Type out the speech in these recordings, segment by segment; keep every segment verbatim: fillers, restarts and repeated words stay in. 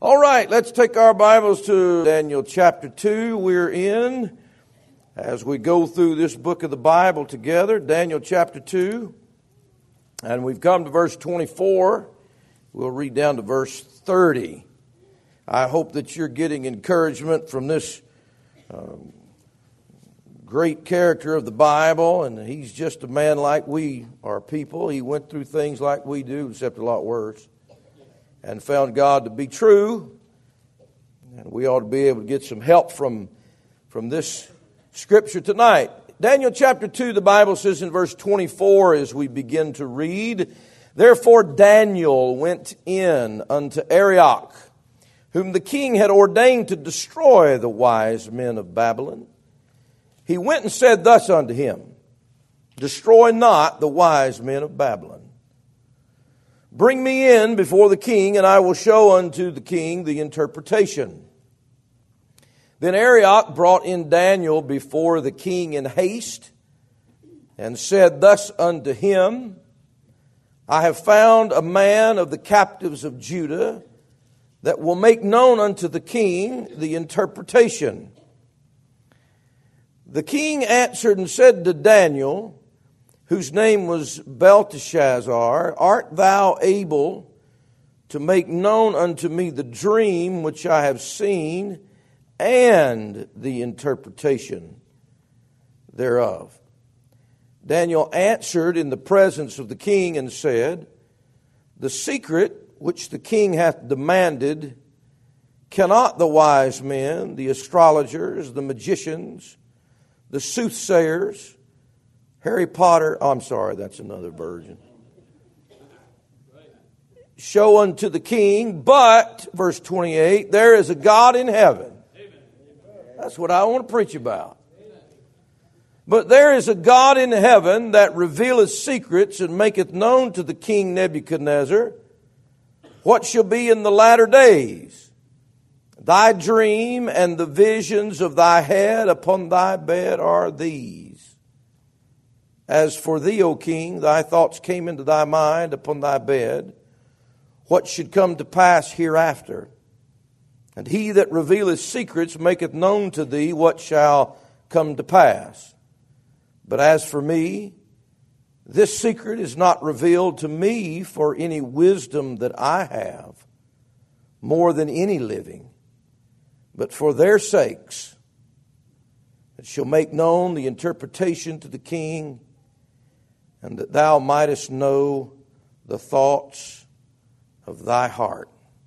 All right, let's take our Bibles to Daniel chapter two. We're in, as we go through this book of the Bible together, Daniel chapter two. And we've come to verse twenty-four. We'll read down to verse thirty. I hope that you're getting encouragement from this um, great character of the Bible. And he's just a man like we are people. He went through things like we do, except a lot worse. And found God to be true. And we ought to be able to get some help from, from this scripture tonight. Daniel chapter two, the Bible says in verse twenty-four as we begin to read, "Therefore Daniel went in unto Arioch, whom the king had ordained to destroy the wise men of Babylon. He went and said thus unto him, Destroy not the wise men of Babylon. Bring me in before the king, and I will show unto the king the interpretation. Then Arioch brought in Daniel before the king in haste, and said thus unto him, I have found a man of the captives of Judah that will make known unto the king the interpretation. The king answered and said to Daniel, whose name was Belteshazzar, Art thou able to make known unto me the dream which I have seen and the interpretation thereof? Daniel answered in the presence of the king and said, The secret which the king hath demanded cannot the wise men, the astrologers, the magicians, the soothsayers, Harry Potter, oh, I'm sorry, that's another version, show unto the king, but, verse twenty-eight, there is a God in heaven. That's what I want to preach about. But there is a God in heaven that revealeth secrets and maketh known to the king Nebuchadnezzar what shall be in the latter days. Thy dream and the visions of thy head upon thy bed are these. As for thee, O king, thy thoughts came into thy mind upon thy bed, what should come to pass hereafter. And he that revealeth secrets maketh known to thee what shall come to pass. But as for me, this secret is not revealed to me for any wisdom that I have, more than any living, but for their sakes, that shall make known the interpretation to the king, and that thou mightest know the thoughts of thy heart."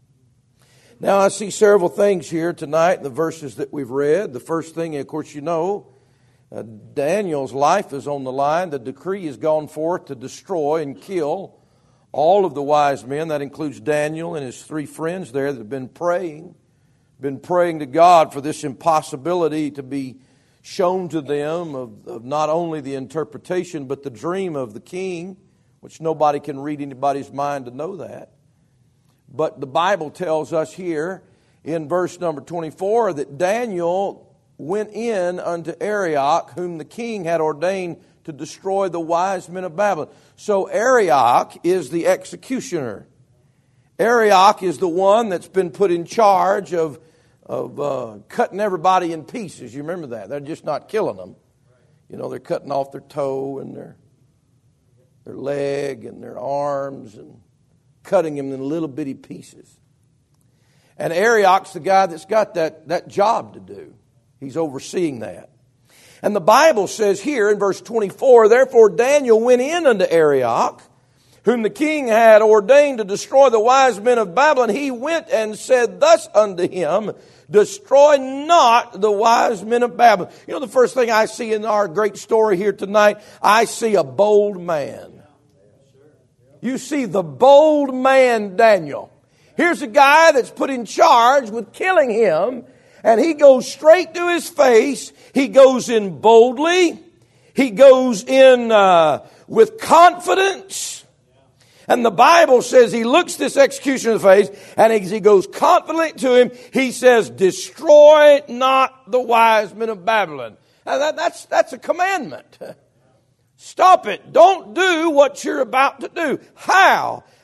Now I see several things here tonight in the verses that we've read. The first thing, of course, you know, uh, Daniel's life is on the line. The decree has gone forth to destroy and kill all of the wise men. That includes Daniel and his three friends there that have been praying, been praying to God for this impossibility to be shown to them of, of not only the interpretation but the dream of the king, which nobody can read anybody's mind to know that. But the Bible tells us here in verse number twenty-four that Daniel went in unto Arioch, whom the king had ordained to destroy the wise men of Babylon. So Arioch is the executioner. Arioch is the one that's been put in charge of of uh, cutting everybody in pieces. You remember that? They're just not killing them. You know, they're cutting off their toe and their their leg and their arms and cutting them in little bitty pieces. And Arioch's the guy that's got that, that job to do. He's overseeing that. And the Bible says here in verse twenty-four, Therefore Daniel went in unto Arioch, whom the king had ordained to destroy the wise men of Babylon. He went and said thus unto him, Destroy not the wise men of Babylon. You know, the first thing I see in our great story here tonight, I see a bold man. You see the bold man Daniel. Here's a guy that's put in charge with killing him, and he goes straight to his face. He goes in boldly. He goes in uh, with confidence. And the Bible says he looks this executioner in the face, and as he goes confidently to him, he says, Destroy not the wise men of Babylon. Now that, that's, that's a commandment. Stop it. Don't do what you're about to do. How?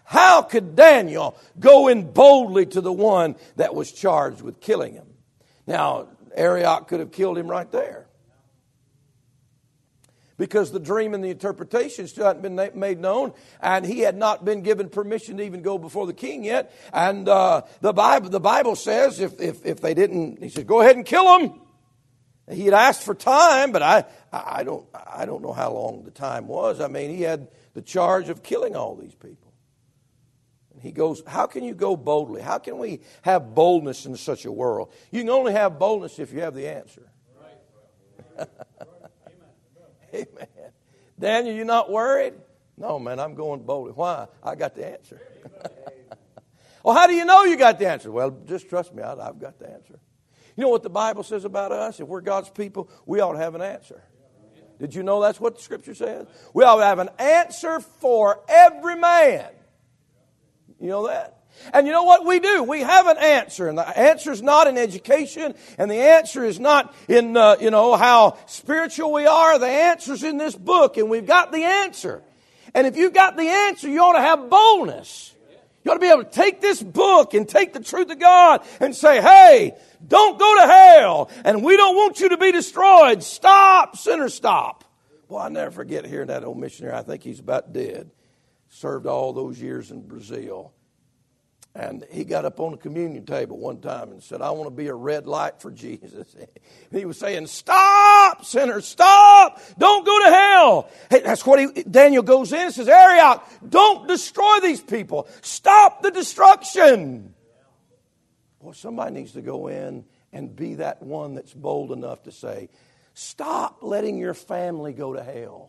How could Daniel go in boldly to the one that was charged with killing him? Now, Arioch could have killed him right there, because the dream and the interpretation still hadn't been made known, and he had not been given permission to even go before the king yet. And uh, the Bible, the Bible says if, if if they didn't, he said, go ahead and kill him. He had asked for time, but I I don't I don't know how long the time was. I mean, he had the charge of killing all these people. And he goes, how can you go boldly? How can we have boldness in such a world? You can only have boldness if you have the answer. Right. Amen. Daniel, you not worried? No, man, I'm going boldly. Why? I got the answer. Well, how do you know you got the answer? Well, just trust me, I, I've got the answer. You know what the Bible says about us? If we're God's people, we ought to have an answer. Did you know that's what the Scripture says? We ought to have an answer for every man. You know that? And you know what we do? We have an answer, and the answer is not in education, and the answer is not in, uh, you know, how spiritual we are. The answer's in this book, and we've got the answer. And if you've got the answer, you ought to have boldness. You ought to be able to take this book and take the truth of God and say, hey, don't go to hell, and we don't want you to be destroyed. Stop, sinner, stop. Boy, I'll never forget hearing that old missionary. I think he's about dead. Served all those years in Brazil. And he got up on the communion table one time and said, I want to be a red light for Jesus. And he was saying, stop, sinner, stop. Don't go to hell. Hey, that's what he, Daniel goes in and says, Arioch, don't destroy these people. Stop the destruction. Well, somebody needs to go in and be that one that's bold enough to say, stop letting your family go to hell.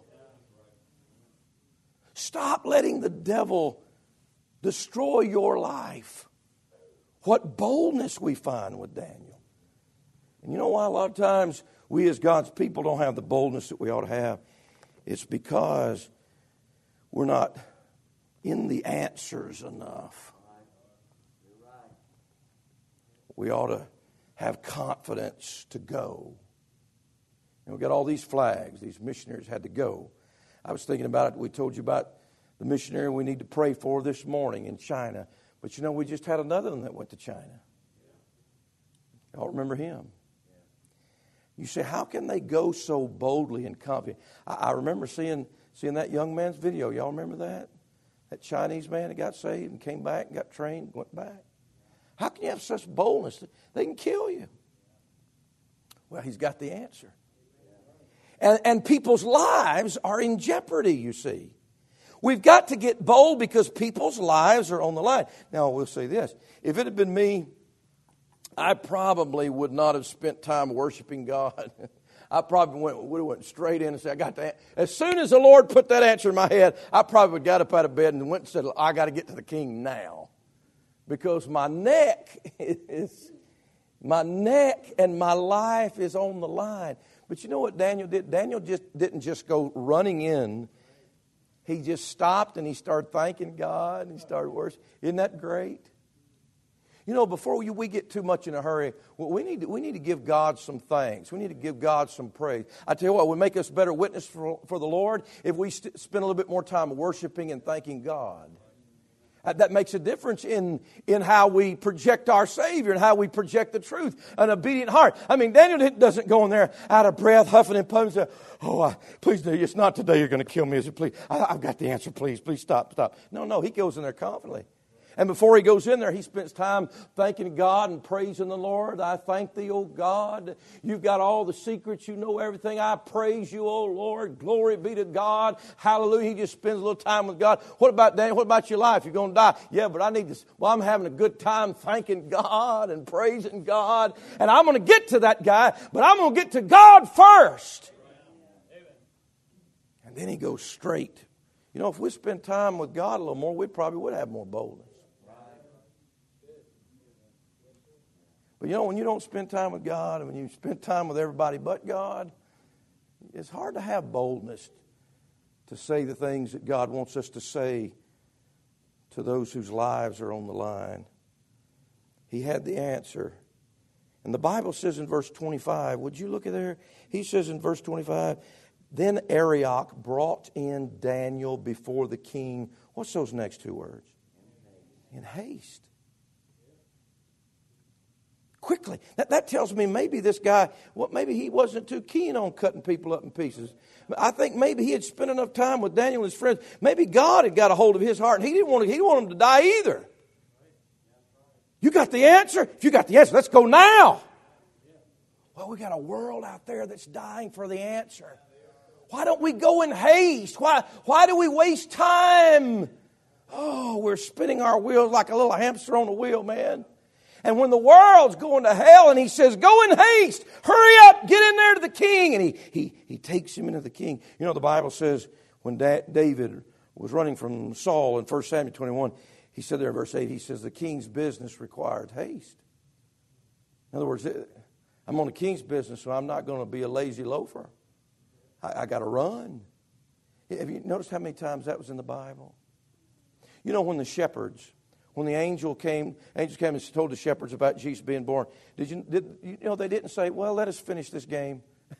Stop letting the devil destroy your life. What boldness we find with Daniel. And you know why a lot of times we as God's people don't have the boldness that we ought to have? It's because we're not in the answers enough. We ought to have confidence to go. And we've got all these flags. These missionaries had to go. I was thinking about it. We told you about the missionary we need to pray for this morning in China. But you know, we just had another one that went to China. Y'all remember him? You say, how can they go so boldly and confident? I, I remember seeing seeing that young man's video. Y'all remember that? That Chinese man that got saved and came back and got trained and went back. How can you have such boldness? They can kill you. Well, he's got the answer. And, and people's lives are in jeopardy, you see. We've got to get bold because people's lives are on the line. Now, we'll say this. If it had been me, I probably would not have spent time worshiping God. I probably went, would have went straight in and said, I got that. As soon as the Lord put that answer in my head, I probably would have got up out of bed and went and said, I got to get to the king now. Because my neck is, my neck and my life is on the line. But you know what Daniel did? Daniel just didn't just go running in. He just stopped and he started thanking God and he started worshiping. Isn't that great? You know, before we, we get too much in a hurry, well, we need to, we need to give God some thanks. We need to give God some praise. I tell you what, it would make us better witness for, for the Lord if we st- spend a little bit more time worshiping and thanking God. That makes a difference in, in how we project our Savior and how we project the truth. An obedient heart. I mean, Daniel doesn't go in there out of breath, huffing and puffing and say, oh, I, please, it's not today you're going to kill me. Is it? Please, I, I've got the answer. Please, please stop, stop. No, no, he goes in there confidently. And before he goes in there, he spends time thanking God and praising the Lord. I thank thee, O God. You've got all the secrets. You know everything. I praise you, O Lord. Glory be to God. Hallelujah. He just spends a little time with God. What about Daniel? What about your life? You're going to die. Yeah, but I need to. Well, I'm having a good time thanking God and praising God. And I'm going to get to that guy, but I'm going to get to God first. And then he goes straight. You know, if we spend time with God a little more, we probably would have more boldness. But you know, when you don't spend time with God and when you spend time with everybody but God, it's hard to have boldness to say the things that God wants us to say to those whose lives are on the line. He had the answer. And the Bible says in verse twenty-five, would you look at there? He says in verse twenty-five, then Arioch brought in Daniel before the king. What's those next two words? in haste. Quickly. That, that tells me maybe this guy, well, maybe he wasn't too keen on cutting people up in pieces. I think maybe he had spent enough time with Daniel and his friends. Maybe God had got a hold of his heart, and he didn't want to, he didn't want him to die either. You got the answer? If you got the answer, let's go now. Well, we got a world out there that's dying for the answer. Why don't we go in haste? Why, why do we waste time? Oh, we're spinning our wheels like a little hamster on a wheel, man. And when the world's going to hell and he says, go in haste, hurry up, get in there to the king. And he, he, he takes him into the king. You know, the Bible says when da- David was running from Saul in First Samuel twenty-one, he said there in verse eight, he says, the king's business required haste. In other words, I'm on the king's business, so I'm not going to be a lazy loafer. I, I got to run. Have you noticed how many times that was in the Bible? You know, when the shepherds... When the angel came, angels came and told the shepherds about Jesus being born, did you, did, you know, they didn't say, well, let us finish this game.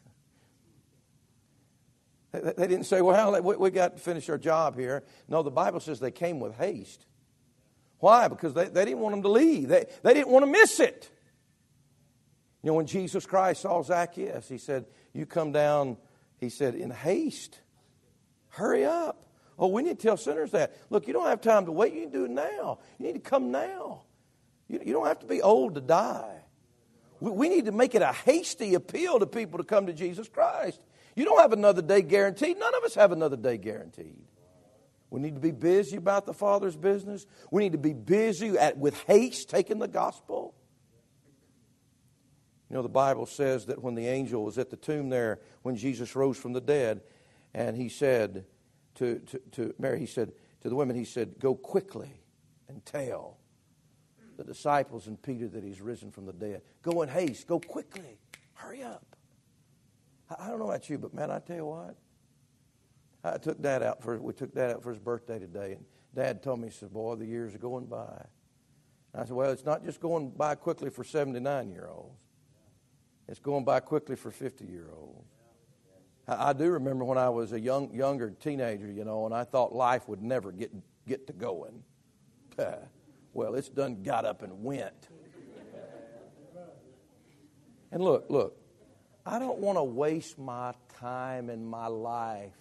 they, they didn't say, well, we, we got to finish our job here. No, the Bible says they came with haste. Why? Because they, they didn't want them to leave. They, they didn't want to miss it. You know, when Jesus Christ saw Zacchaeus, he said, you come down, he said, in haste. Hurry up. Oh, we need to tell sinners that. Look, you don't have time to wait. You need to do it now. You need to come now. You, you don't have to be old to die. We, we need to make it a hasty appeal to people to come to Jesus Christ. You don't have another day guaranteed. None of us have another day guaranteed. We need to be busy about the Father's business. We need to be busy at, with haste taking the gospel. You know, the Bible says that when the angel was at the tomb there, when Jesus rose from the dead, and he said... To, to, to Mary, he said, to the women, he said, go quickly and tell the disciples and Peter that he's risen from the dead. Go in haste. Go quickly. Hurry up. I, I don't know about you, but man, I tell you what. I took Dad out for, we took Dad out for his birthday today. And Dad told me, he said, boy, the years are going by. And I said, well, it's not just going by quickly for seventy-nine-year-olds. It's going by quickly for fifty-year-olds. I do remember when I was a young, younger teenager, you know, and I thought life would never get get to going. Well, it's done got up and went. And look, look, I don't want to waste my time and my life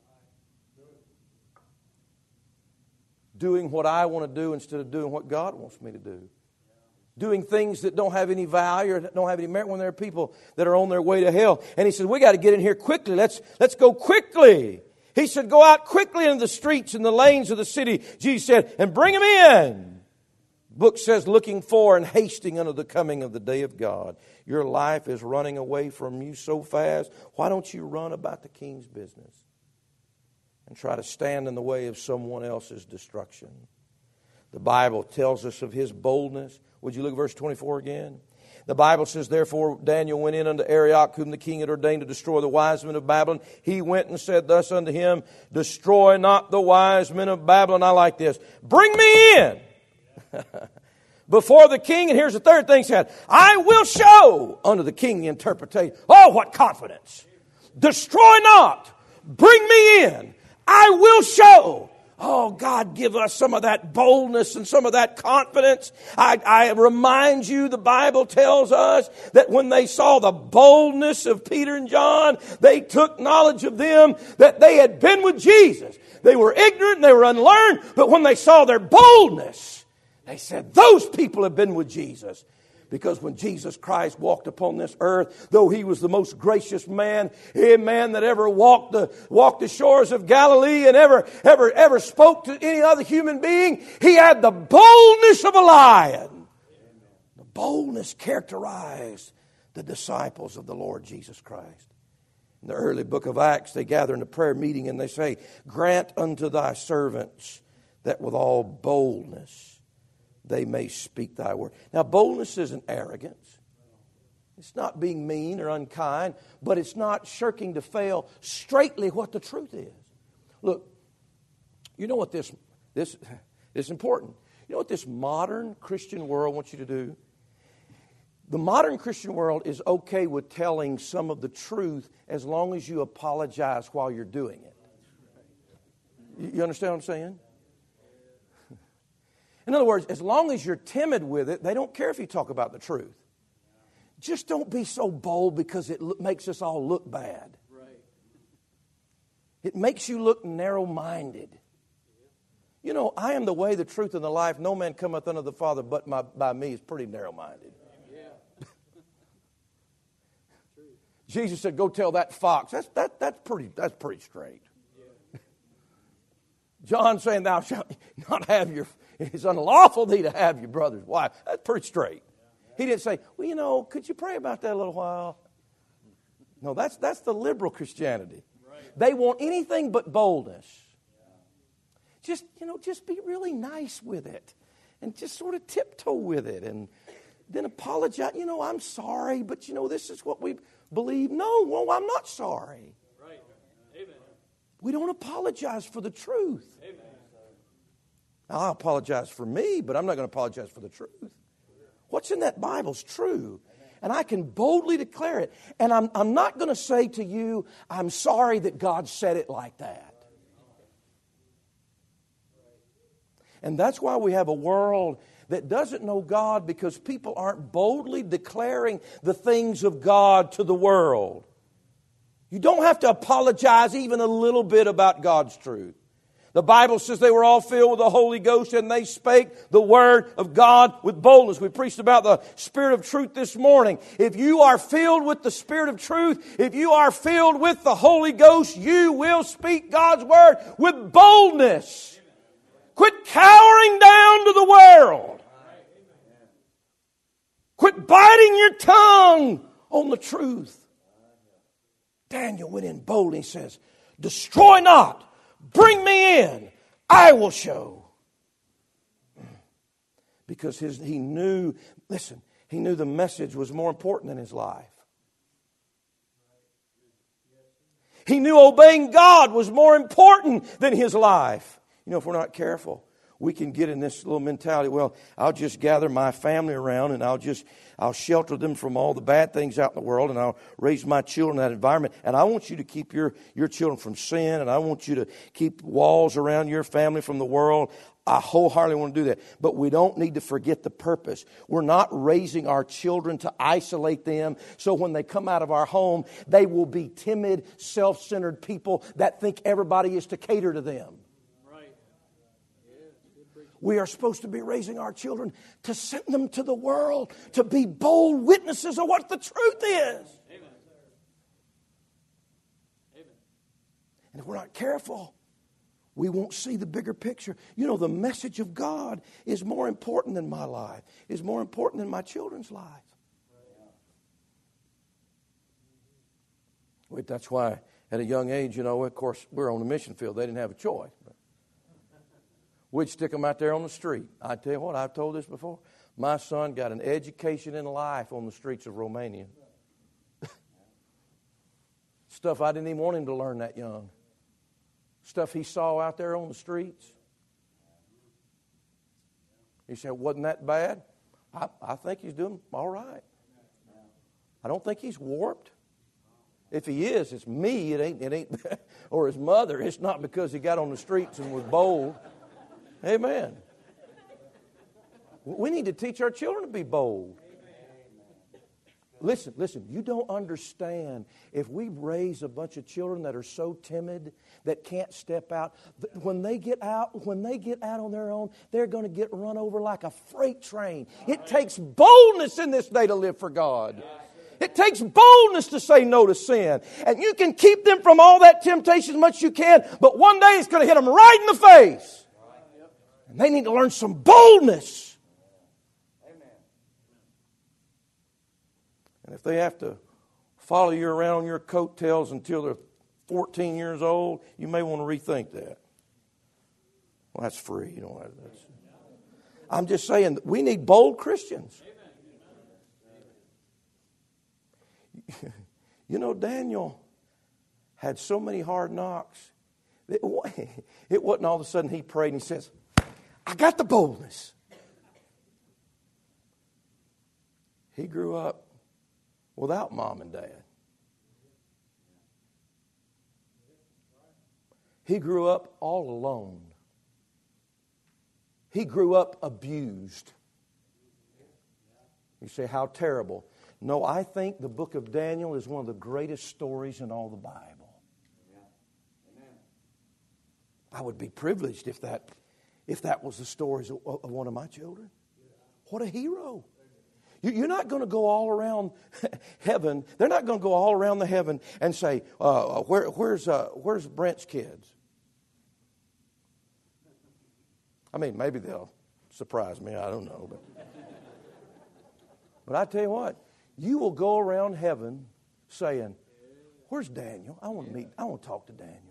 doing what I want to do instead of doing what God wants me to do. Doing things that don't have any value or that don't have any merit when there are people that are on their way to hell. And he said, we got to get in here quickly. Let's, let's go quickly. He said, go out quickly into the streets and the lanes of the city. Jesus said, and bring them in. The book says, looking for and hasting unto the coming of the day of God. Your life is running away from you so fast. Why don't you run about the king's business and try to stand in the way of someone else's destruction? The Bible tells us of his boldness. Would you look at verse twenty-four again? The Bible says, therefore Daniel went in unto Arioch, whom the king had ordained to destroy the wise men of Babylon. He went and said thus unto him, destroy not the wise men of Babylon. I like this. Bring me in before the king. And here's the third thing he said, I will show unto the king the interpretation. Oh, what confidence. Destroy not. Bring me in. I will show. Oh, God, give us some of that boldness and some of that confidence. I, I remind you, the Bible tells us that when they saw the boldness of Peter and John, they took knowledge of them that they had been with Jesus. They were ignorant and they were unlearned, but when they saw their boldness, they said, those people have been with Jesus. Because when Jesus Christ walked upon this earth, though he was the most gracious man, a man that ever walked the walked the shores of Galilee and ever ever ever spoke to any other human being, he had the boldness of a lion. The boldness characterized the disciples of the Lord Jesus Christ. In the early book of Acts, they gather in a prayer meeting and they say, grant unto thy servants that with all boldness they may speak thy word. Now, boldness isn't arrogance. It's not being mean or unkind, but it's not shirking to fail straightly what the truth is. Look, you know what this, this, this is important. You know what this modern Christian world wants you to do? The modern Christian world is okay with telling some of the truth as long as you apologize while you're doing it. You understand what I'm saying? In other words, as long as you're timid with it, they don't care if you talk about the truth. Just don't be so bold because it makes us all look bad. It makes you look narrow-minded. You know, I am the way, the truth, and the life. No man cometh unto the Father but my, by me. Is pretty narrow-minded. Yeah. Jesus said, "Go tell that fox." That's that. That's pretty. That's pretty straight. Yeah. John saying, "Thou shalt not have your. It's unlawful thee to have your brother's wife." That's pretty straight. He didn't say, "Well, you know, could you pray about that a little while?" No, that's that's the liberal Christianity. They want anything but boldness. Just, you know, just be really nice with it. And just sort of tiptoe with it. And then apologize. You know, I'm sorry, but, you know, this is what we believe. No, well, I'm not sorry. Right. Amen. We don't apologize for the truth. Amen. I'll apologize for me, but I'm not going to apologize for the truth. What's in that Bible is true. And I can boldly declare it. And I'm, I'm not going to say to you, "I'm sorry that God said it like that." And that's why we have a world that doesn't know God, because people aren't boldly declaring the things of God to the world. You don't have to apologize even a little bit about God's truth. The Bible says they were all filled with the Holy Ghost and they spake the word of God with boldness. We preached about the Spirit of truth this morning. If you are filled with the Spirit of truth, if you are filled with the Holy Ghost, you will speak God's word with boldness. Quit cowering down to the world. Quit biting your tongue on the truth. Daniel went in boldly and says, "Destroy not. Bring me in. I will show." Because his, he knew, listen, he knew the message was more important than his life. He knew obeying God was more important than his life. You know, if we're not careful, we can get in this little mentality, well, I'll just gather my family around and I'll just, I'll shelter them from all the bad things out in the world, and I'll raise my children in that environment. And I want you to keep your, your children from sin, and I want you to keep walls around your family from the world. I wholeheartedly want to do that. But we don't need to forget the purpose. We're not raising our children to isolate them so when they come out of our home, they will be timid, self-centered people that think everybody is to cater to them. We are supposed to be raising our children to send them to the world, to be bold witnesses of what the truth is. Amen. Amen. And if we're not careful, we won't see the bigger picture. You know, the message of God is more important than my life, is more important than my children's lives. Wait, that's why at a young age, you know, of course, we're on the mission field. They didn't have a choice. We'd stick them out there on the street. I tell you what, I've told this before. My son got an education in life on the streets of Romania. Stuff I didn't even want him to learn that young. Stuff he saw out there on the streets. He said, "Wasn't that bad?" I, I think he's doing all right. I don't think he's warped. If he is, it's me. It ain't, it ain't, or his mother. It's not because he got on the streets and was bold. Amen. We need to teach our children to be bold. Listen, listen, you don't understand. If we raise a bunch of children that are so timid, that can't step out, when they get out, when they get out on their own, they're going to get run over like a freight train. It takes boldness in this day to live for God. It takes boldness to say no to sin. And you can keep them from all that temptation as much as you can, but one day it's going to hit them right in the face. And they need to learn some boldness. Amen. And if they have to follow you around on your coattails until they're fourteen years old, you may want to rethink that. Well, that's free. You know, that's, I'm just saying that we need bold Christians. You know, Daniel had so many hard knocks. It, it wasn't all of a sudden he prayed and he says, "I got the boldness." He grew up without mom and dad. He grew up all alone. He grew up abused. You say, how terrible. No, I think the book of Daniel is one of the greatest stories in all the Bible. I would be privileged if that, if that was the stories of, of one of my children. What a hero. You, you're not going to go all around heaven. They're not going to go all around the heaven and say, uh, where, where's, uh, where's Brent's kids? I mean, maybe they'll surprise me. I don't know. But, but I tell you what, you will go around heaven saying, where's Daniel? I want to meet, I want to talk to Daniel.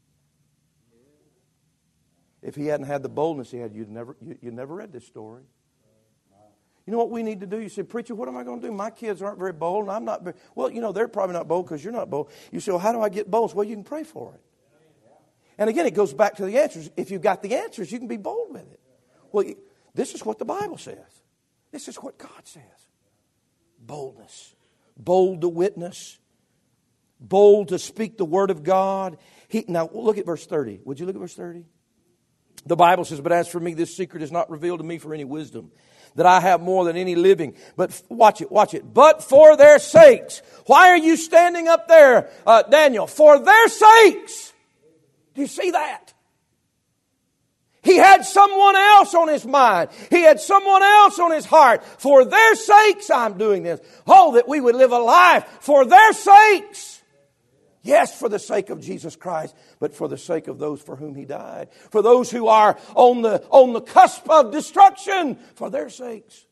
If he hadn't had the boldness he had, you'd never, you, you'd never read this story. You know what we need to do? You say, preacher, what am I going to do? My kids aren't very bold, and I'm not very... Well, you know, they're probably not bold because you're not bold. You say, well, how do I get bold? Well, you can pray for it. And again, it goes back to the answers. If you've got the answers, you can be bold with it. Well, this is what the Bible says. This is what God says. Boldness. Bold to witness. Bold to speak the word of God. He, now, look at verse thirty. Would you look at verse thirty? The Bible says, but as for me, this secret is not revealed to me for any wisdom, that I have more than any living. But watch it, watch it. But for their sakes. Why are you standing up there, uh, Daniel? For their sakes. Do you see that? He had someone else on his mind. He had someone else on his heart. For their sakes I'm doing this. Oh, that we would live a life for their sakes. Yes, for the sake of Jesus Christ, but for the sake of those for whom He died. For those who are on the, on the cusp of destruction, for their sakes.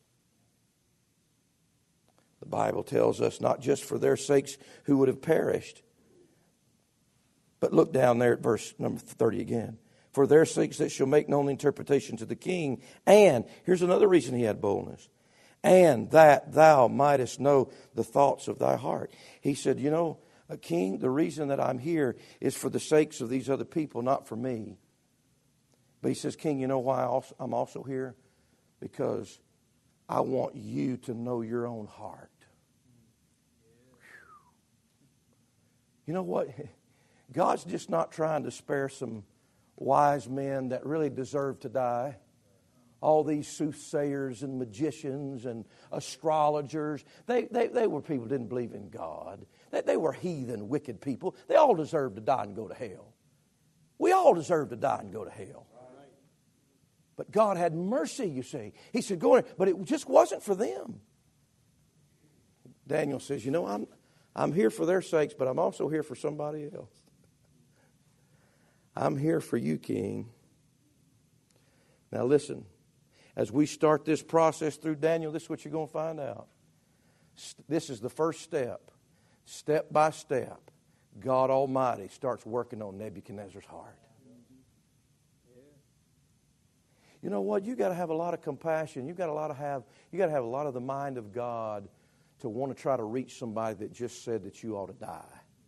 The Bible tells us not just for their sakes who would have perished. But look down there at verse number thirty again. For their sakes that shall make known the interpretation to the king. And, here's another reason he had boldness. And that thou mightest know the thoughts of thy heart. He said, you know, a king, the reason that I'm here is for the sakes of these other people, not for me. But he says, King, you know why I'm also here? Because I want you to know your own heart. You know what? God's just not trying to spare some wise men that really deserve to die. All these soothsayers and magicians and astrologers, they, they, they were people who didn't believe in God. They, they were heathen, wicked people. They all deserved to die and go to hell. We all deserve to die and go to hell. But God had mercy, you see. He said, go in, but it just wasn't for them. Daniel says, you know, I'm, I'm here for their sakes, but I'm also here for somebody else. I'm here for you, King. Now listen. As we start this process through Daniel, this is what you're going to find out. This is the first step. Step by step, God Almighty starts working on Nebuchadnezzar's heart. You know what? You got to have a lot of compassion. You got a lot of have. You got to have a lot of the mind of God to want to try to reach somebody that just said that you ought to die.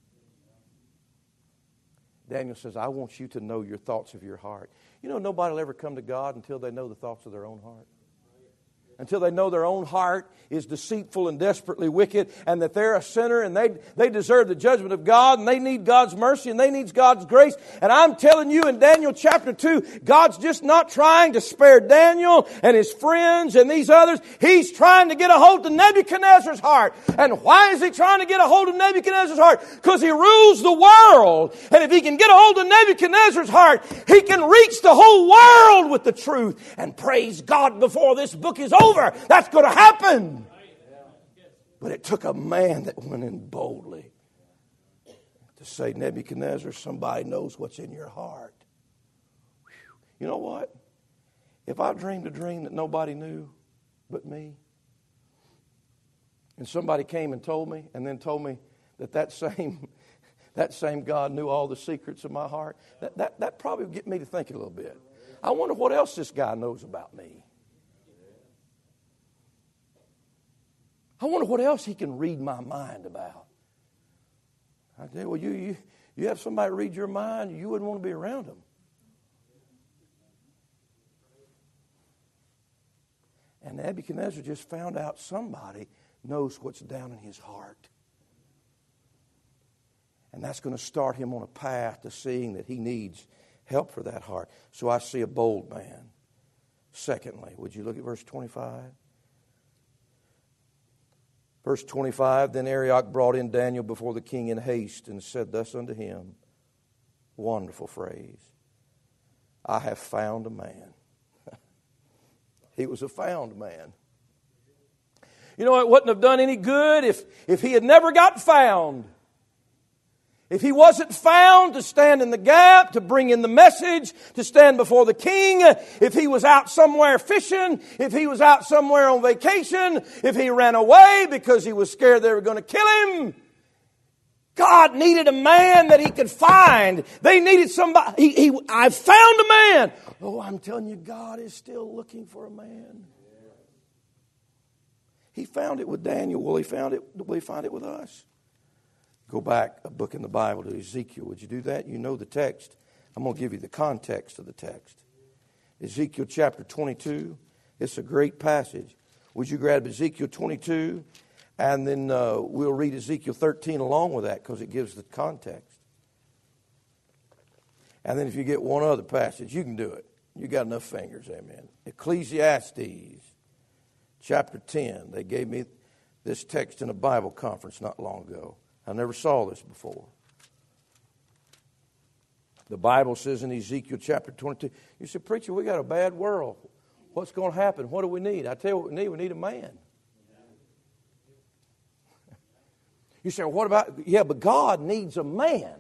Daniel says, I want you to know your thoughts of your heart. You know, nobody will ever come to God until they know the thoughts of their own heart. Until they know their own heart is deceitful and desperately wicked, and that they're a sinner and they, they deserve the judgment of God, and they need God's mercy and they need God's grace. And I'm telling you in Daniel chapter two, God's just not trying to spare Daniel and his friends and these others. He's trying to get a hold of Nebuchadnezzar's heart. And why is He trying to get a hold of Nebuchadnezzar's heart? Because he rules the world. And if he can get a hold of Nebuchadnezzar's heart, he can reach the whole world with the truth. And praise God, before this book is over, over. That's going to happen. But it took a man that went in boldly to say, Nebuchadnezzar, somebody knows what's in your heart. Whew. You know what? If I dreamed a dream that nobody knew but me, and somebody came and told me, and then told me that that same, that same God knew all the secrets of my heart, that, that, that probably would get me to think a little bit. I wonder what else this guy knows about me. I wonder what else he can read my mind about. I tell you, well, you, you, you have somebody read your mind, you wouldn't want to be around them. And Nebuchadnezzar just found out somebody knows what's down in his heart. And that's going to start him on a path to seeing that he needs help for that heart. So I see a bold man Secondly, would you look at verse twenty-five? Verse twenty-five, then Arioch brought in Daniel before the king in haste and said thus unto him, wonderful phrase, I have found a man. He was a found man. You know, it wouldn't have done any good if, if he had never got found. If he wasn't found to stand in the gap, to bring in the message, to stand before the king, if he was out somewhere fishing, if he was out somewhere on vacation, if he ran away because he was scared they were going to kill him, God needed a man that he could find. They needed somebody. He, he, I found a man. Oh, I'm telling you, God is still looking for a man. He found it with Daniel. Will he found it? Will he find it with us? Go back a book in the Bible to Ezekiel. Would you do that? You know the text. I'm going to give you the context of the text. Ezekiel chapter twenty-two. It's a great passage. Would you grab Ezekiel twenty-two? And then uh, we'll read Ezekiel thirteen along with that because it gives the context. And then if you get one other passage, you can do it. You got enough fingers, amen. Ecclesiastes chapter ten. They gave me this text in a Bible conference not long ago. I never saw this before. The Bible says in Ezekiel chapter twenty-two, you say, preacher, we got a bad world. What's going to happen? What do we need? I tell you what we need. We need a man. You say, well, what about, yeah, but God needs a man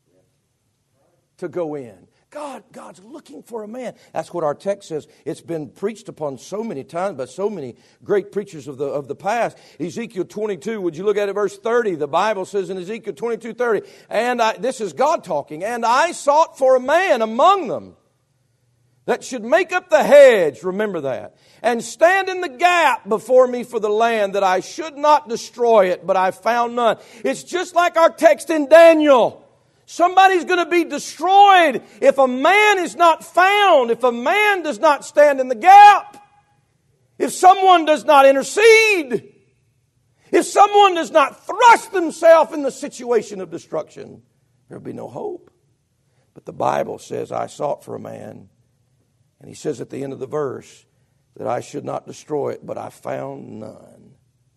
to go in. God, God's looking for a man. That's what our text says. It's been preached upon so many times by so many great preachers of the of the past. Ezekiel twenty-two, would you look at it, verse thirty? The Bible says in Ezekiel twenty-two thirty, and I, this is God talking, and I sought for a man among them that should make up the hedge, remember that, and stand in the gap before me for the land, that I should not destroy it, but I found none. It's just like our text in Daniel. Somebody's going to be destroyed if a man is not found, if a man does not stand in the gap, if someone does not intercede, if someone does not thrust himself in the situation of destruction, there'll be no hope. But the Bible says, I sought for a man, and he says at the end of the verse that I should not destroy it, but I found none.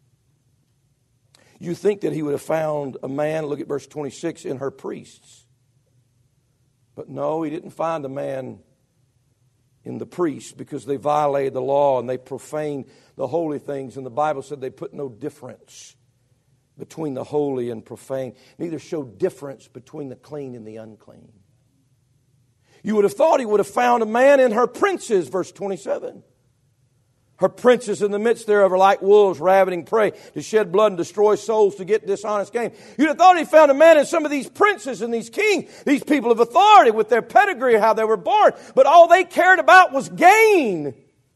You think that he would have found a man, look at verse twenty-six, in her priests. But no, he didn't find a man in the priests because they violated the law and they profaned the holy things. And the Bible said they put no difference between the holy and profane. Neither showed difference between the clean and the unclean. You would have thought he would have found a man in her princes, verse twenty-seven. Her princes in the midst thereof are like wolves ravening prey, to shed blood and destroy souls, to get dishonest gain. You'd have thought he found a man in some of these princes and these kings, these people of authority with their pedigree, how they were born. But all they cared about was gain.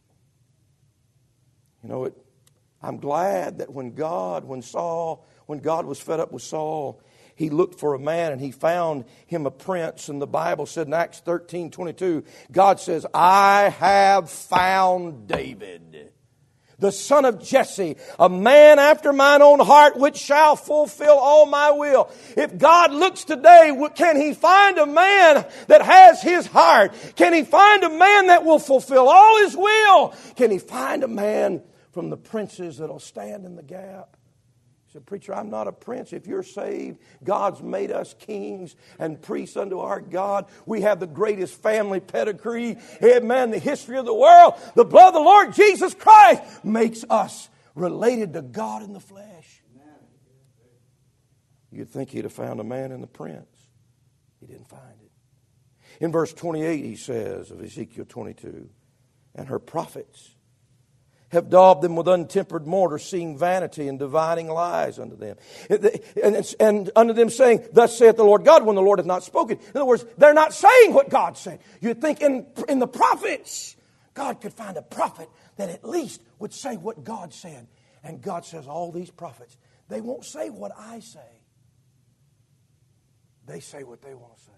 You know, it, I'm glad that when God, when Saul, when God was fed up with Saul, he looked for a man and he found him a prince. And the Bible said in Acts thirteen twenty-two, God says, I have found David, the son of Jesse, a man after mine own heart, which shall fulfill all my will. If God looks today, can he find a man that has his heart? Can he find a man that will fulfill all his will? Can he find a man from the princes that will stand in the gap? Said, preacher, I'm not a prince. If you're saved, God's made us kings and priests unto our God. We have the greatest family pedigree. Amen. The history of the world. The blood of the Lord Jesus Christ makes us related to God in the flesh. You'd think he'd have found a man in the prince. He didn't find it. In verse twenty-eight, he says of Ezekiel twenty-two, and her prophets have daubed them with untempered mortar, seeing vanity and dividing lies unto them. And, and unto them saying, thus saith the Lord God, when the Lord hath not spoken. In other words, they're not saying what God said. You'd think in, in the prophets, God could find a prophet that at least would say what God said. And God says, all these prophets, they won't say what I say. They say what they want to say.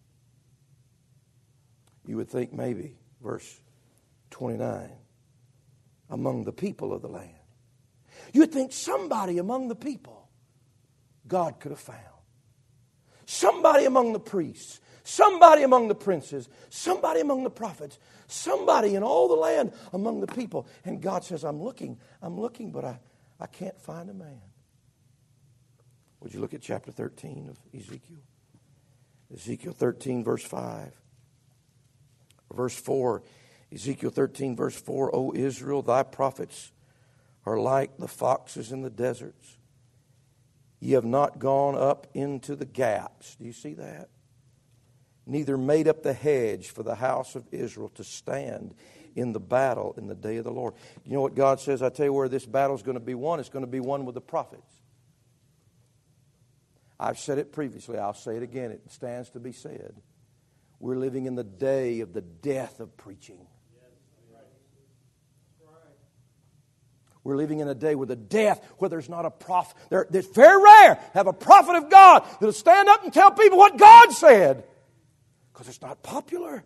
You would think maybe, verse twenty-nine, among the people of the land. You'd think somebody among the people God could have found. Somebody among the priests. somebody among the princes, somebody among the prophets, somebody in all the land among the people. And God says, I'm looking, I'm looking, but I, I can't find a man. Would you look at chapter thirteen of Ezekiel? Ezekiel thirteen, verse five. Verse four. Ezekiel thirteen, verse four. O Israel, thy prophets are like the foxes in the deserts. Ye have not gone up into the gaps. Do you see that? Neither made up the hedge for the house of Israel to stand in the battle in the day of the Lord. You know what God says? I tell you where this battle is going to be won. It's going to be won with the prophets. I've said it previously. I'll say it again. It stands to be said. We're living in the day of the death of preaching. We're living in a day with a death where there's not a prophet. There, it's very rare to have a prophet of God that'll stand up and tell people what God said. Because it's not popular.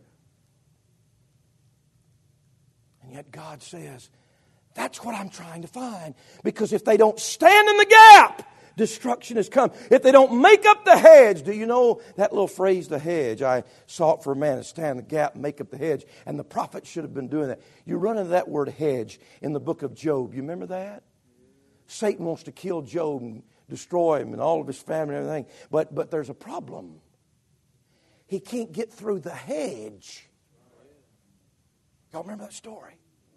And yet God says, that's what I'm trying to find. Because if they don't stand in the gap, destruction has come. If they don't make up the hedge, do you know that little phrase, the hedge? I sought for a man to stand in the gap and make up the hedge. And the prophet should have been doing that. You run into that word hedge in the book of Job. You remember that? Satan wants to kill Job and destroy him and all of his family and everything. But, but there's a problem. He can't get through the hedge. Y'all remember that story?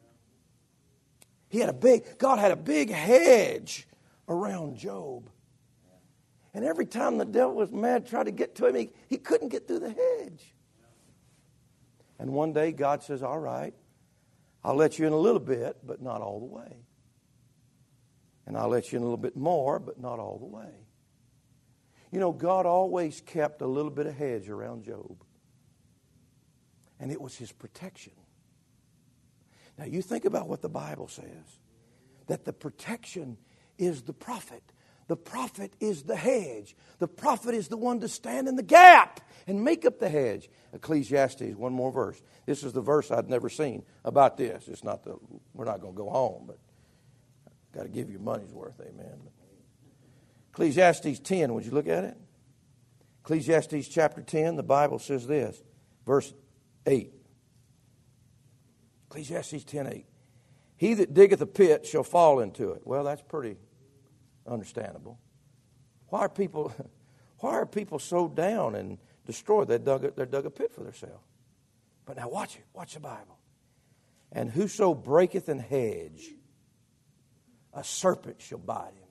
He had a big, God had a big hedge around Job. And every time the devil was mad, tried to get to him, he, he couldn't get through the hedge. And one day God says, all right, I'll let you in a little bit, but not all the way. And I'll let you in a little bit more, but not all the way. You know, God always kept a little bit of hedge around Job. And it was his protection. Now you think about what the Bible says. That the protection is the prophet. The prophet is the hedge. The prophet is the one to stand in the gap and make up the hedge. Ecclesiastes, one more verse. This is the verse I'd never seen about this. It's not the, we're not going to go home, but got to give you money's worth, amen. Ecclesiastes ten, would you look at it? Ecclesiastes chapter ten, the Bible says this, verse eight. Ecclesiastes ten eight. He that diggeth a pit shall fall into it. Well, that's pretty understandable. Why are people why are people so down and destroyed? They dug a, they dug a pit for themselves. But now watch it. Watch the Bible. And whoso breaketh an hedge, a serpent shall bite him.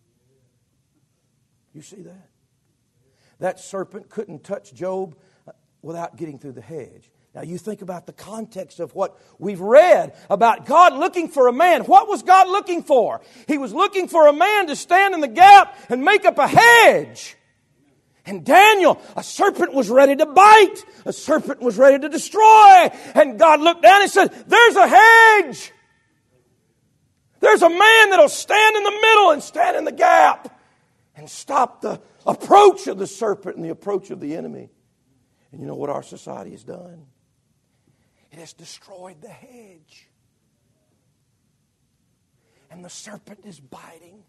You see that? That serpent couldn't touch Job without getting through the hedge. Now you think about the context of what we've read about God looking for a man. What was God looking for? He was looking for a man to stand in the gap and make up a hedge. And Daniel, a serpent was ready to bite. A serpent was ready to destroy. And God looked down and said, there's a hedge. There's a man that'll stand in the middle and stand in the gap and stop the approach of the serpent and the approach of the enemy. And you know what our society has done? It has destroyed the hedge. And the serpent is biting.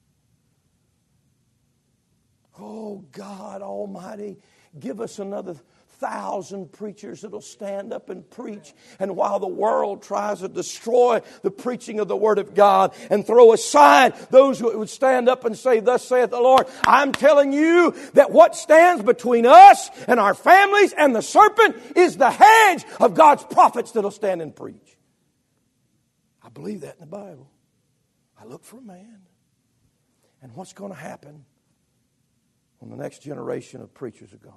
Oh, God Almighty, give us another thousand preachers that'll stand up and preach. And while the world tries to destroy the preaching of the Word of God and throw aside those who would stand up and say, thus saith the Lord, I'm telling you that what stands between us and our families and the serpent is the hedge of God's prophets that'll stand and preach. I believe that in the Bible. I look for a man. And what's going to happen when the next generation of preachers are gone?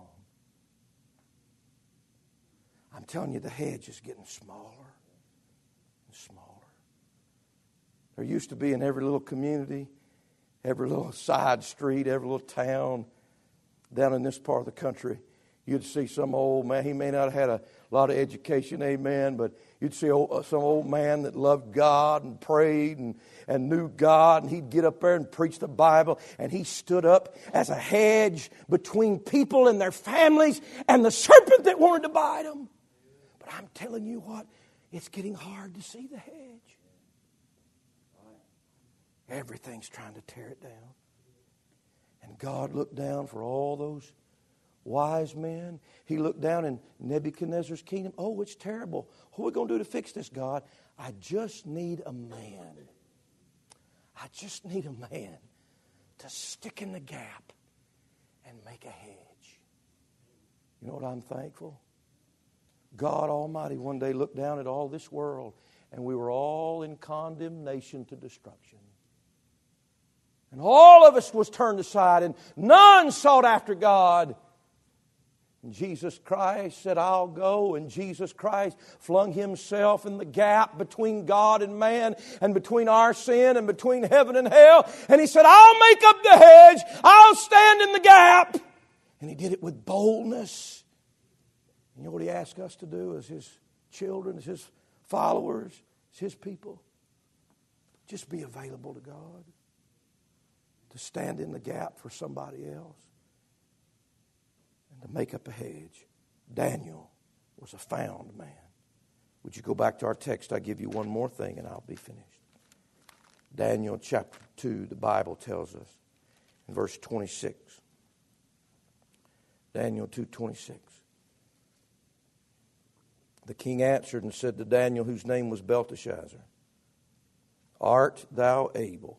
I'm telling you, the hedge is getting smaller and smaller. There used to be in every little community, every little side street, every little town down in this part of the country, you'd see some old man. He may not have had a lot of education, amen, but you'd see some old man that loved God and prayed and, and knew God, and he'd get up there and preach the Bible, and he stood up as a hedge between people and their families and the serpent that wanted to bite them. But I'm telling you what, it's getting hard to see the hedge. Everything's trying to tear it down. And God looked down for all those wise men. He looked down in Nebuchadnezzar's kingdom. Oh, it's terrible. What are we going to do to fix this, God? I just need a man. I just need a man to stick in the gap and make a hedge. You know what I'm thankful? God Almighty one day looked down at all this world, and we were all in condemnation to destruction. And all of us was turned aside, and none sought after God. And Jesus Christ said, I'll go. And Jesus Christ flung Himself in the gap between God and man, and between our sin and between heaven and hell. And He said, I'll make up the hedge. I'll stand in the gap. And He did it with boldness. You know what He asked us to do as His children, as His followers, as His people? Just be available to God. To stand in the gap for somebody else. And to make up a hedge. Daniel was a found man. Would you go back to our text? I'll give you one more thing and I'll be finished. Daniel chapter two, the Bible tells us in verse twenty-six. Daniel two twenty-six. The king answered and said to Daniel, whose name was Belteshazzar, art thou able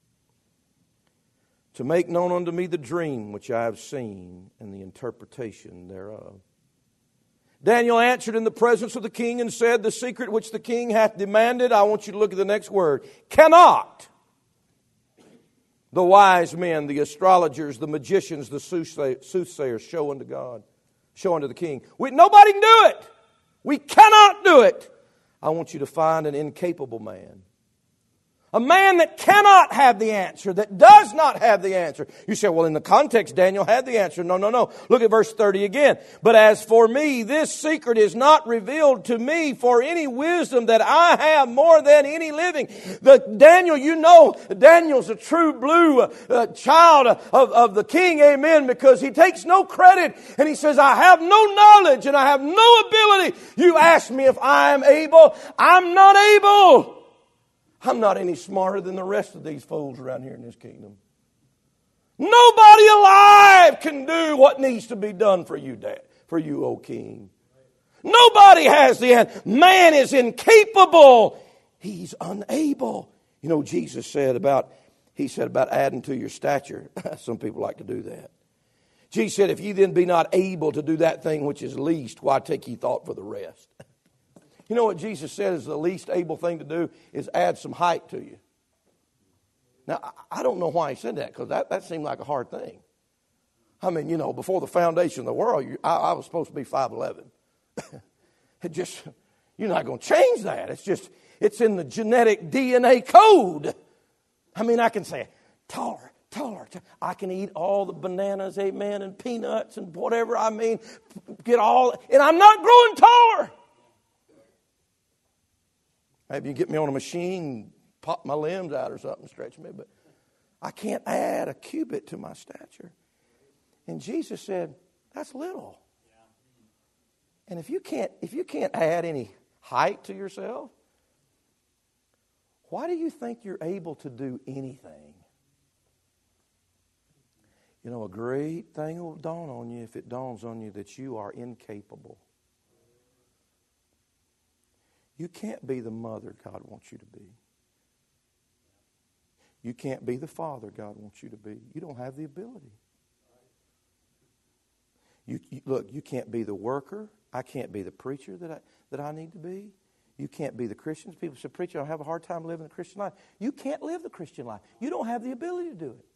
to make known unto me the dream which I have seen and the interpretation thereof? Daniel answered in the presence of the king and said, the secret which the king hath demanded, I want you to look at the next word, cannot the wise men, the astrologers, the magicians, the soothsayers show unto God, show unto the king. We, nobody can do it. We cannot do it. I want you to find an incapable man. A man that cannot have the answer, that does not have the answer. You say, well, in the context, Daniel had the answer. No, no, no. Look at verse thirty again. But as for me, this secret is not revealed to me for any wisdom that I have more than any living. The Daniel, you know, Daniel's a true blue uh, child of, of the king, amen, because he takes no credit. And he says, I have no knowledge and I have no ability. You ask me if I am able. I'm not able. I'm not any smarter than the rest of these fools around here in this kingdom. Nobody alive can do what needs to be done for you, Dad, for you, O King. Nobody has the answer. Man is incapable. He's unable. You know, Jesus said about, he said about adding to your stature. Some people like to do that. Jesus said, if ye then be not able to do that thing which is least, why take ye thought for the rest? You know what Jesus said is the least able thing to do is add some height to you. Now, I don't know why he said that, because that, that seemed like a hard thing. I mean, you know, before the foundation of the world, you, I, I was supposed to be five eleven. It just, you're not going to change that. It's just, it's in the genetic D N A code. I mean, I can say, taller, taller. I can eat all the bananas, amen, and peanuts and whatever. I mean, get all, and I'm not growing taller. Maybe you get me on a machine, pop my limbs out or something, stretch me. But I can't add a cubit to my stature. And Jesus said, that's little. And if you can't, if you can't add any height to yourself, why do you think you're able to do anything? You know, a great thing will dawn on you if it dawns on you that you are incapable. You can't be the mother God wants you to be. You can't be the father God wants you to be. You don't have the ability. You, you look, you can't be the worker. I can't be the preacher that I, that I need to be. You can't be the Christian. People say, preacher, I have a hard time living the Christian life. You can't live the Christian life. You don't have the ability to do it.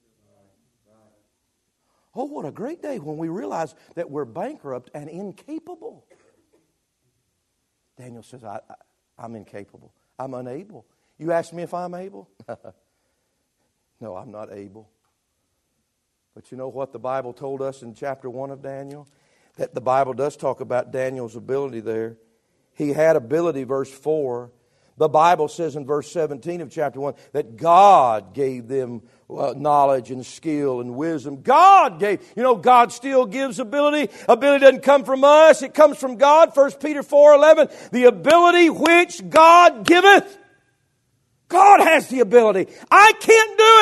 Oh, what a great day when we realize that we're bankrupt and incapable. Daniel says, I, I, I'm incapable. I'm unable. You ask me if I'm able? No, I'm not able. But you know what the Bible told us in chapter one of Daniel? That the Bible does talk about Daniel's ability there. He had ability, verse four. The Bible says in verse seventeen of chapter one that God gave them uh, knowledge and skill and wisdom. God gave, you know, God still gives ability. Ability doesn't come from us. It comes from God. First Peter four eleven. The ability which God giveth. God has the ability. I can't do it.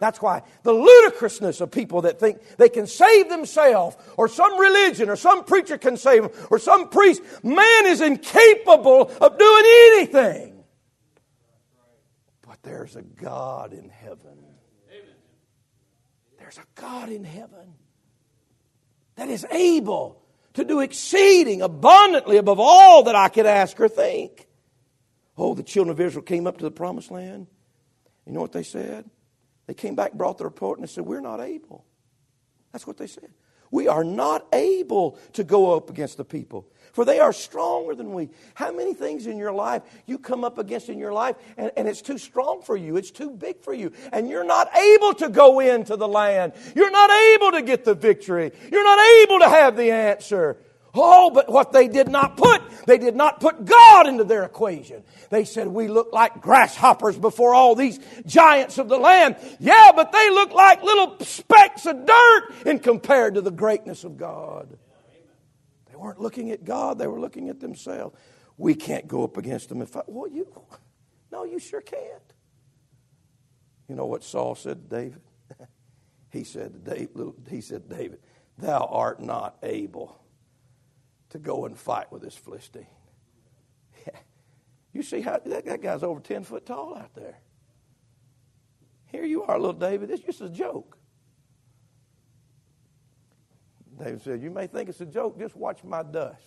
That's why the ludicrousness of people that think they can save themselves, or some religion, or some preacher can save them, or some priest. Man is incapable of doing anything. But there's a God in heaven. There's a God in heaven that is able to do exceeding abundantly above all that I could ask or think. Oh, the children of Israel came up to the promised land. You know what they said? They came back, brought the report, and they said, we're not able. That's what they said. We are not able to go up against the people, for they are stronger than we. How many things in your life you come up against in your life, and, and it's too strong for you, it's too big for you, and you're not able to go into the land. You're not able to get the victory. You're not able to have the answer. Oh, but what they did not put, they did not put God into their equation. They said, we look like grasshoppers before all these giants of the land. Yeah, but they look like little specks of dirt in compared to the greatness of God. They weren't looking at God, they were looking at themselves. We can't go up against them. If I, well, you, no, you sure can't. You know what Saul said to David? He said to David, he said to David, thou art not able to go and fight with this Philistine. You see how that, that guy's over ten foot tall out there. Here you are, little David. It's just a joke. David said, you may think it's a joke. Just watch my dust.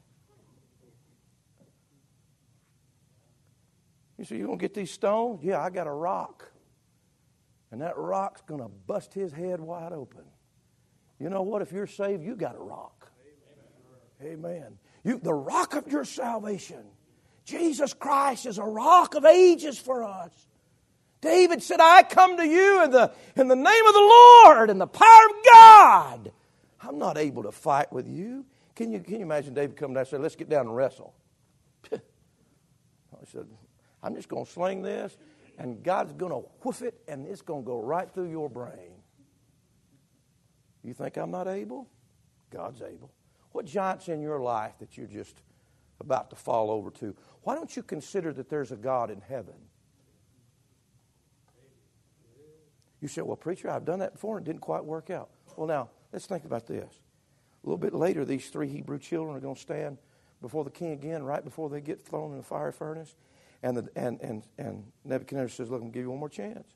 You say, you're going to get these stones? Yeah, I got a rock. And that rock's going to bust his head wide open. You know what? If you're saved, you got a rock. Amen. You, the rock of your salvation. Jesus Christ is a rock of ages for us. David said, I come to you in the, in the name of the Lord and the power of God. I'm not able to fight with you. Can you, can you imagine David coming down and saying, let's get down and wrestle? I said, I'm just going to sling this, and God's going to whoof it, and it's going to go right through your brain. You think I'm not able? God's able. What giant's in your life that you're just about to fall over to? Why don't you consider that there's a God in heaven? You say, well, preacher, I've done that before and it didn't quite work out. Well, now, let's think about this. A little bit later, these three Hebrew children are going to stand before the king again, right before they get thrown in the fiery furnace. And, the, and, and, and Nebuchadnezzar says, look, I'm going to give you one more chance.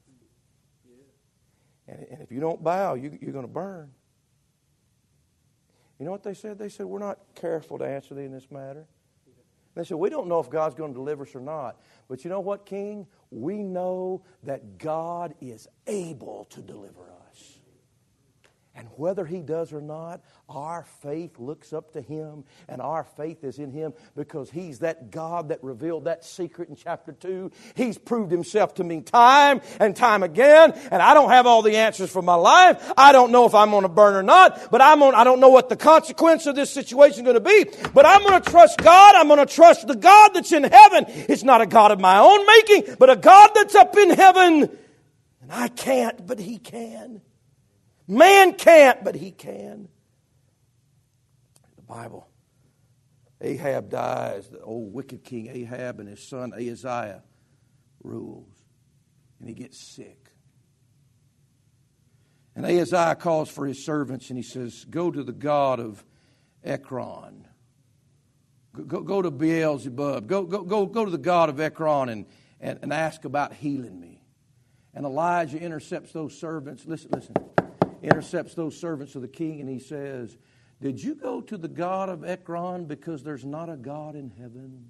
And, and if you don't bow, you, you're going to burn. You know what they said? They said, we're not careful to answer thee in this matter. They said, we don't know if God's going to deliver us or not. But you know what, King? We know that God is able to deliver us. And whether He does or not, our faith looks up to Him, and our faith is in Him because He's that God that revealed that secret in chapter two. He's proved Himself to me time and time again, and I don't have all the answers for my life. I don't know if I'm going to burn or not, but I'm on, I don't know what the consequence of this situation is going to be, but I'm going to trust God. I'm going to trust the God that's in heaven. It's not a God of my own making, but a God that's up in heaven. And I can't, but He can. Man can't, but He can. The Bible, Ahab dies. The old wicked king Ahab, and his son Ahaziah rules. And he gets sick. And Ahaziah calls for his servants and he says, go to the god of Ekron. Go, go to Beelzebub. Go, go, go, go to the god of Ekron and, and, and ask about healing me. And Elijah intercepts those servants. Listen, listen. Intercepts those servants of the king, and he says, did you go to the god of Ekron because there's not a God in heaven?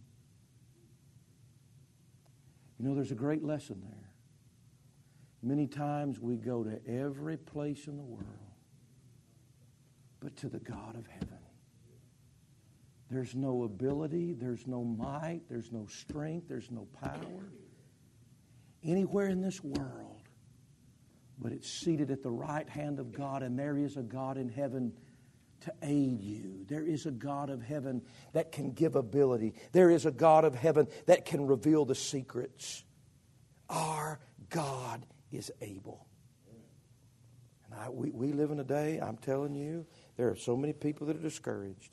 You know, there's a great lesson there. Many times we go to every place in the world, but to the God of heaven. There's no ability, there's no might, there's no strength, there's no power anywhere in this world. But it's seated at the right hand of God, and there is a God in heaven to aid you. There is a God of heaven that can give ability. There is a God of heaven that can reveal the secrets. Our God is able. And I, we, we live in a day, I'm telling you, there are so many people that are discouraged.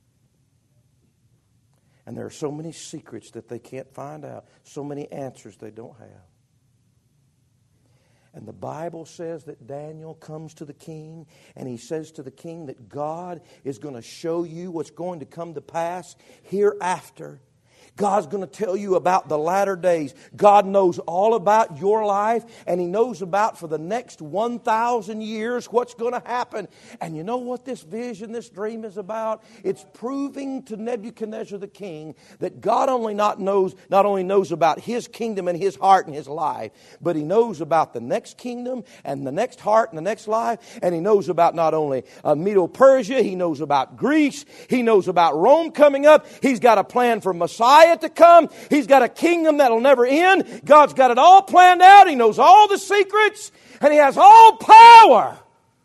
And there are so many secrets that they can't find out, so many answers they don't have. And the Bible says that Daniel comes to the king and he says to the king that God is going to show you what's going to come to pass hereafter. God's going to tell you about the latter days. God knows all about your life, and He knows about for the next one thousand years what's going to happen. And you know what this vision, this dream is about? It's proving to Nebuchadnezzar the king that God only not knows not only knows about his kingdom and his heart and his life, but He knows about the next kingdom and the next heart and the next life. And He knows about not only uh, Medo-Persia, He knows about Greece, He knows about Rome coming up. He's got a plan for Messiah to come. He's got a kingdom that'll never end. God's got it all planned out. He knows all the secrets, and He has all power.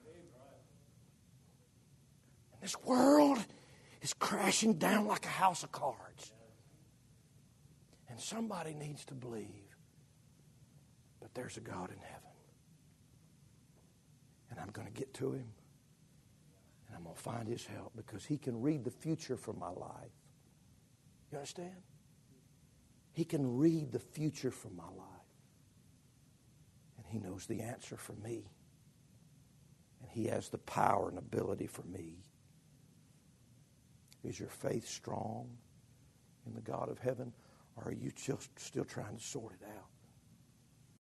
This world is crashing down like a house of cards. And somebody needs to believe that there's a God in heaven. And I'm going to get to Him, and I'm going to find His help, because He can read the future for my life. You understand? He can read the future for my life. And He knows the answer for me. And He has the power and ability for me. Is your faith strong in the God of heaven? Or are you just still trying to sort it out?